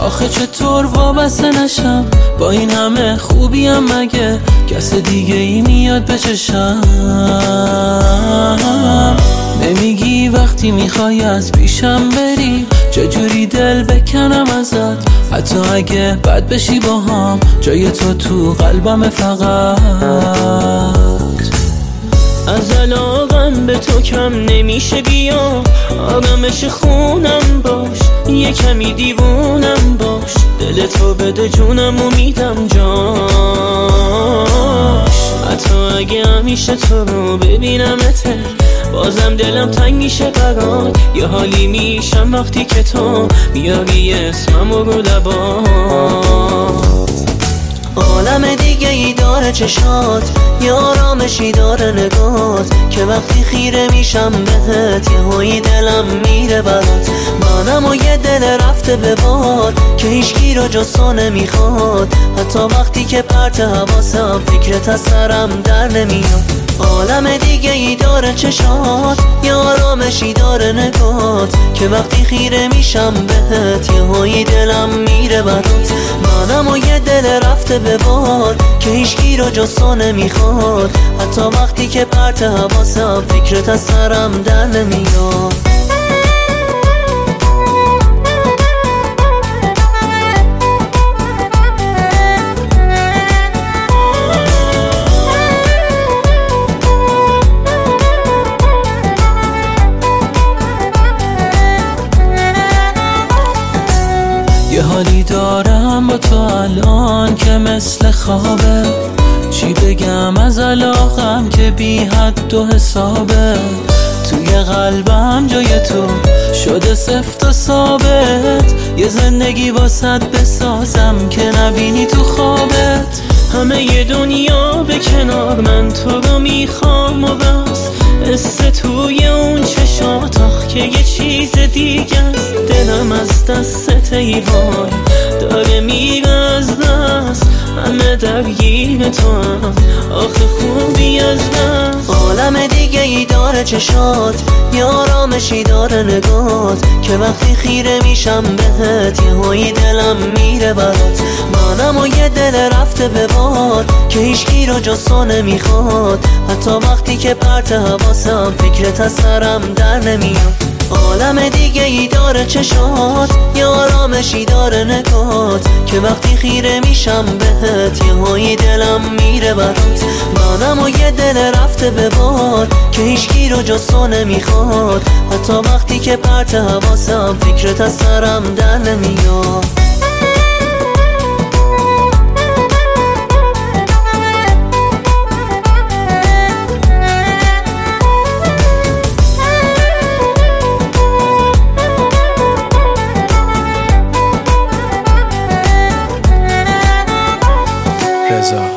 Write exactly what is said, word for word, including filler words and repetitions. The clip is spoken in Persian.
آخه چطور وابسته نشم با این همه خوبیم، مگه کس دیگه ای میاد به چشم؟ نمیگی وقتی میخوای از پیشم بری چجوری دل بکنم ازت، حتی اگه بد بشی با هم جای تو تو قلبم فقط. از علاقم به تو کم نمیشه، بیا آرامش خونم باش، یه کمی دیوونم باش، دل تو بده جونم و میدم جاش. حتی اگه همیشه تو رو ببینمت بازم دلم تنگ میشه برات، یه حالی میشم وقتی که تو میاری اسمم رو لبات. عالم دیگه ای داره چشات، یه آرامشی داره نگات، که وقتی خیره میشم بهت یه هایی دلم میره برات. منم و یه دل رفته به باد که هیچکی رو جز تو نمیخواد، حتی وقتی که پرت حواسم فکرت از سرم در نمیاد. عالم دیگه ای داره چشات، یه آرامشی داره نگات، که وقتی خیره میشم بهت یه هایی دلم میره برات. منم و یه دل رفته به باد که هیچکی رو جز تو نمیخواد، حتی وقتی که پرت حواسم فکرت از سرم در نمیاد. یه حالی دارم با تو الان که مثل خوابه، چی بگم از علاقم که بی حد و حسابه. توی قلبم جای تو شده سفت و ثابت، یه زندگی واسط بسازم که نبینی تو خوابت. همه یه دنیا به کنار، من تو رو میخوام و بس، قصه توی اون چشات آخ که یه چیز دیگه است. دلم از دست ای وای داره میره از دست، همه درگیر تو هم آخه خوبی از دست. عالم دیگه ای داره چشات، یه آرامشی داره نگات، که وقتی خیره میشم بهت یه هایی دلم میره برات. منم و یه دل رفته به باد که هیچکی رو جز تو نمیخواد، حتی وقتی که پرت حواسم فکرت از سرم در نمیاد. عالم دیگه ای داره چشات، یه آرامشی داره نگات، که وقتی خیره میشم بهت یه هایی دلم میره برات. منم و یه دل رفته به باد که هیچکی رو جز تو نمیخواد، حتی وقتی که پرت حواسم فکرت از سرم در نمیاد. رضا